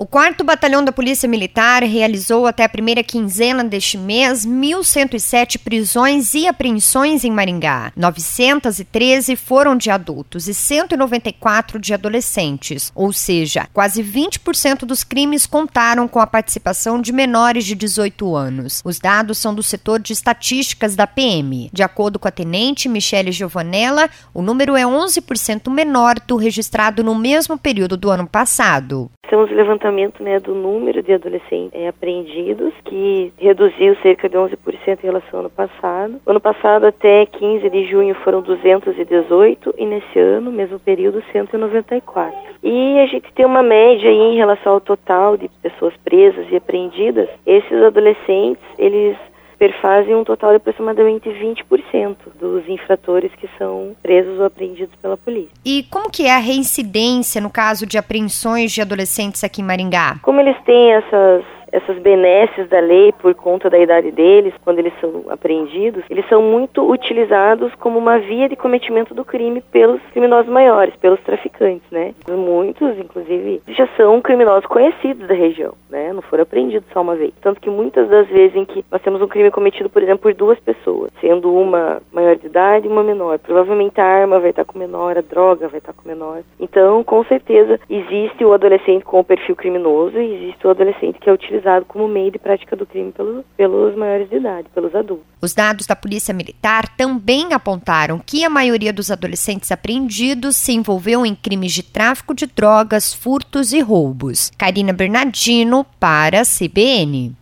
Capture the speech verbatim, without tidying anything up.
O quarto Batalhão da Polícia Militar realizou até a primeira quinzena deste mês mil cento e sete prisões e apreensões em Maringá. novecentos e treze foram de adultos e cento e noventa e quatro de adolescentes, ou seja, quase vinte por cento dos crimes contaram com a participação de menores de dezoito anos. Os dados são do setor de estatísticas da P M. De acordo com a tenente Michele Giovanella, o número é onze por cento menor do registrado no mesmo período do ano passado. Temos o levantamento, né, do número de adolescentes é, apreendidos, que reduziu cerca de onze por cento em relação ao ano passado. O ano passado, até quinze de junho, foram duzentos e dezoito e nesse ano, mesmo período, cento e noventa e quatro. E a gente tem uma média aí em relação ao total de pessoas presas e apreendidas. Esses adolescentes, eles perfazem um total de aproximadamente vinte por cento dos infratores que são presos ou apreendidos pela polícia. E como que é a reincidência no caso de apreensões de adolescentes aqui em Maringá? Como eles têm essas essas benesses da lei por conta da idade deles, quando eles são apreendidos, eles são muito utilizados como uma via de cometimento do crime pelos criminosos maiores, pelos traficantes, né? Muitos, inclusive, já são criminosos conhecidos da região, né? Não foram apreendidos só uma vez. Tanto que muitas das vezes em que nós temos um crime cometido, por exemplo, por duas pessoas, sendo uma maior de idade e uma menor, provavelmente a arma vai estar com o menor, a droga vai estar com o menor. Então, com certeza, existe o adolescente com o perfil criminoso e existe o adolescente que é utilizado como meio de prática do crime pelos, pelos maiores de idade, pelos adultos. Os dados da Polícia Militar também apontaram que a maioria dos adolescentes apreendidos se envolveu em crimes de tráfico de drogas, furtos e roubos. Karina Bernardino para a C B N.